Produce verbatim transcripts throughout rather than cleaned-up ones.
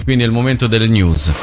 Quindi è il momento delle news.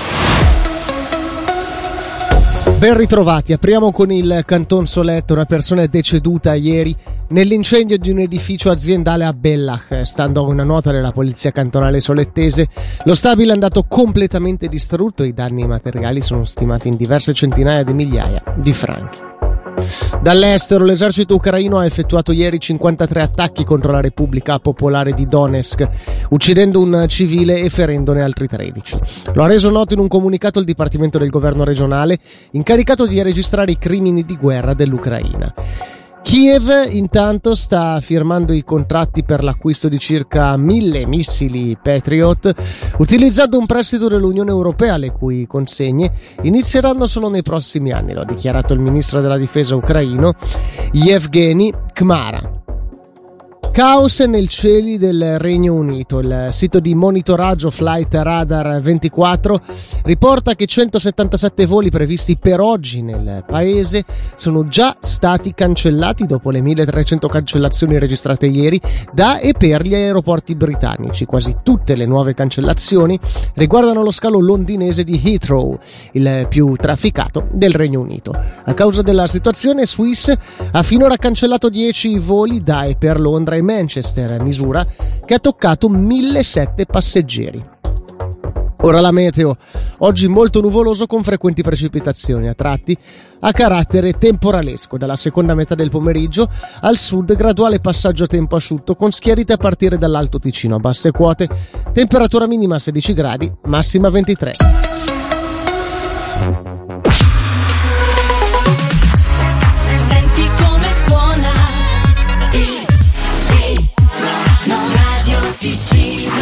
Ben ritrovati, apriamo con il Canton Solette. Una persona è deceduta ieri nell'incendio di un edificio aziendale a Bellach. Stando a una nota della polizia cantonale solettese, lo stabile è andato completamente distrutto e i danni materiali sono stimati in diverse centinaia di migliaia di franchi. Dall'estero, l'esercito ucraino ha effettuato ieri cinquantatré attacchi contro la Repubblica Popolare di Donetsk, uccidendo un civile e ferendone altri tredici. Lo ha reso noto in un comunicato il Dipartimento del Governo regionale, incaricato di registrare i crimini di guerra dell'Ucraina. Kiev intanto sta firmando i contratti per l'acquisto di circa mille missili Patriot, utilizzando un prestito dell'Unione Europea, le cui consegne inizieranno solo nei prossimi anni, lo ha dichiarato il ministro della difesa ucraino Yevgeny Kmara. Caos nel cieli del Regno Unito. Il sito di monitoraggio Flight Radar ventiquattro riporta che centosettantasette voli previsti per oggi nel paese sono già stati cancellati dopo le milletrecento cancellazioni registrate ieri da e per gli aeroporti britannici. Quasi tutte le nuove cancellazioni riguardano lo scalo londinese di Heathrow, il più trafficato del Regno Unito. A causa della situazione, Swiss ha finora cancellato dieci voli da e per Londra e Manchester, misura che ha toccato millesettecento passeggeri. Ora la meteo. Oggi molto nuvoloso con frequenti precipitazioni, a tratti a carattere temporalesco. Dalla seconda metà del pomeriggio al sud graduale passaggio a tempo asciutto con schiarite a partire dall'Alto Ticino. A basse quote temperatura minima sedici gradi, massima ventitré.